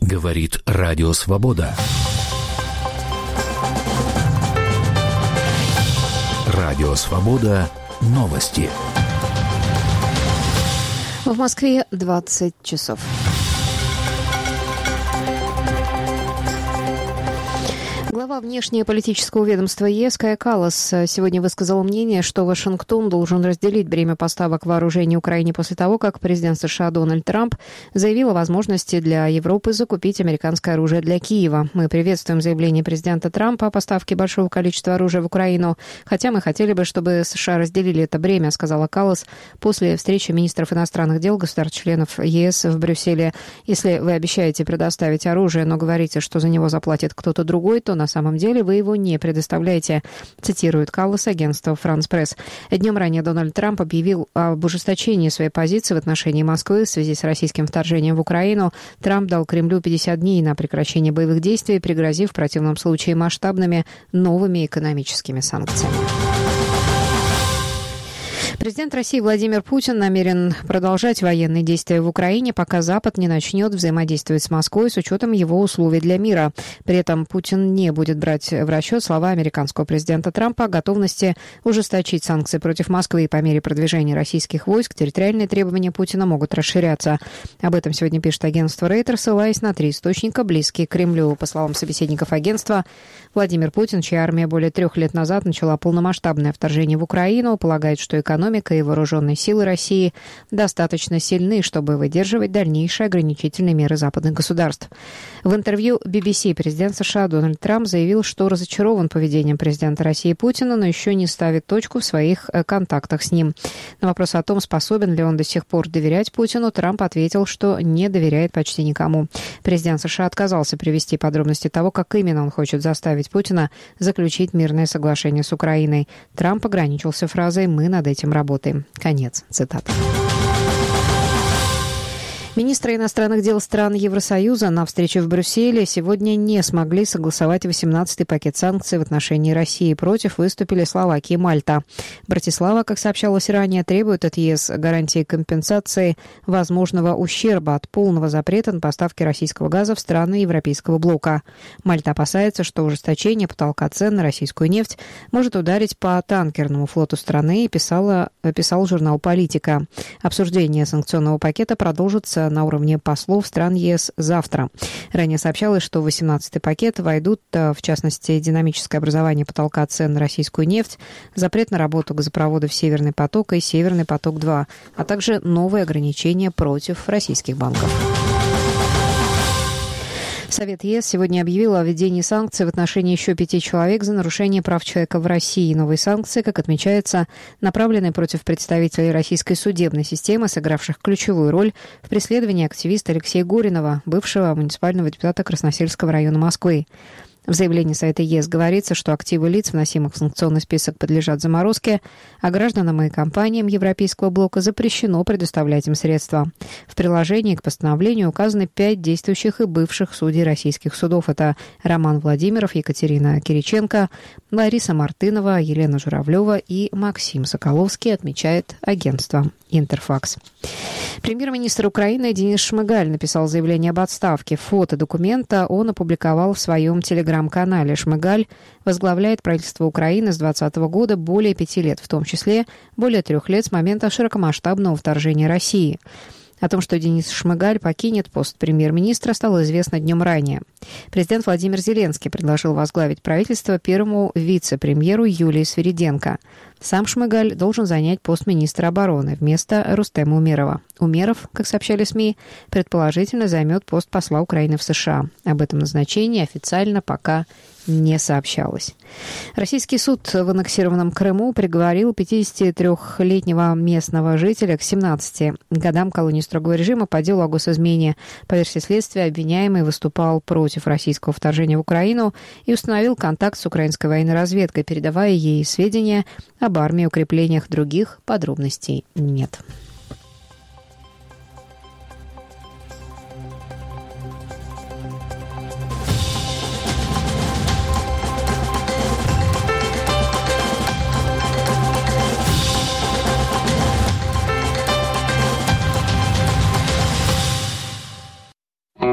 Говорит Радио Свобода. Радио Свобода. Новости. В Москве 20 часов. Глава внешнеполитического ведомства ЕС Кая Каллас сегодня высказал мнение, что Вашингтон должен разделить бремя поставок вооружений Украине после того, как президент США Дональд Трамп заявил о возможности для Европы закупить американское оружие для Киева. Мы приветствуем заявление президента Трампа о поставке большого количества оружия в Украину, хотя мы хотели бы, чтобы США разделили это бремя, сказала Каллас после встречи министров иностранных дел государств-членов ЕС в Брюсселе. Если вы обещаете предоставить оружие, но говорите, что за него заплатит кто-то другой, то на самом деле вы его не предоставляете, цитирует Каллас агентство «Франс Пресс». Днем ранее Дональд Трамп объявил об ужесточении своей позиции в отношении Москвы в связи с российским вторжением в Украину. Трамп дал Кремлю 50 дней на прекращение боевых действий, пригрозив в противном случае масштабными новыми экономическими санкциями. Президент России Владимир Путин намерен продолжать военные действия в Украине, пока Запад не начнет взаимодействовать с Москвой с учетом его условий для мира. При этом Путин не будет брать в расчет слова американского президента Трампа о готовности ужесточить санкции против Москвы, и по мере продвижения российских войск территориальные требования Путина могут расширяться. Об этом сегодня пишет агентство Рейтер, ссылаясь на 3 источника, близкие к Кремлю. По словам собеседников агентства, Владимир Путин, чья армия более 3 лет назад начала полномасштабное вторжение в Украину, полагает, что экономика и вооруженные силы России достаточно сильны, чтобы выдерживать дальнейшие ограничительные меры западных государств. В интервью BBC президент США Дональд Трамп заявил, что разочарован поведением президента России Путина, но еще не ставит точку в своих контактах с ним. На вопрос о том, способен ли он до сих пор доверять Путину, Трамп ответил, что не доверяет почти никому. Президент США отказался привести подробности того, как именно он хочет заставить Путина заключить мирное соглашение с Украиной. Трамп ограничился фразой «Мы над этим работаем». Конец цитаты. Министры иностранных дел стран Евросоюза на встрече в Брюсселе сегодня не смогли согласовать 18-й пакет санкций в отношении России. Против выступили Словакия и Мальта. Братислава, как сообщалось ранее, требует от ЕС гарантии компенсации возможного ущерба от полного запрета на поставки российского газа в страны Европейского блока. Мальта опасается, что ужесточение потолка цен на российскую нефть может ударить по танкерному флоту страны, писал журнал «Политика». Обсуждение санкционного пакета продолжится на уровне послов стран ЕС завтра. Ранее сообщалось, что в 18-й пакет войдут, в частности, динамическое образование потолка цен на российскую нефть, запрет на работу газопроводов «Северный поток» и «Северный поток-2», а также новые ограничения против российских банков. Совет ЕС сегодня объявил о введении санкций в отношении еще 5 человек за нарушение прав человека в России. Новые санкции, как отмечается, направлены против представителей российской судебной системы, сыгравших ключевую роль в преследовании активиста Алексея Горинова, бывшего муниципального депутата Красносельского района Москвы. В заявлении Совета ЕС говорится, что активы лиц, вносимых в санкционный список, подлежат заморозке, а гражданам и компаниям Европейского блока запрещено предоставлять им средства. В приложении к постановлению указаны 5 действующих и бывших судей российских судов. Это Роман Владимиров, Екатерина Кириченко, Лариса Мартынова, Елена Журавлева и Максим Соколовский, отмечает агентство «Интерфакс». Премьер-министр Украины Денис Шмыгаль написал заявление об отставке. Фото документа он опубликовал в своем телеграм-канале. Шмыгаль возглавляет правительство Украины с 2020 года более 5 лет, в том числе более 3 лет с момента широкомасштабного вторжения России. О том, что Денис Шмыгаль покинет пост премьер-министра, стало известно днем ранее. Президент Владимир Зеленский предложил возглавить правительство первому вице-премьеру Юлии Свириденко. Сам Шмыгаль должен занять пост министра обороны вместо Рустема Умерова. Умеров, как сообщали СМИ, предположительно займет пост посла Украины в США. Об этом назначении официально пока не сообщалось. Российский суд в аннексированном Крыму приговорил 53-летнего местного жителя к 17 годам колонии строгого режима по делу о госизмене. По версии следствия, обвиняемый выступал против российского вторжения в Украину и установил контакт с украинской военной разведкой, передавая ей сведения об армии и укреплениях. Других подробностей нет.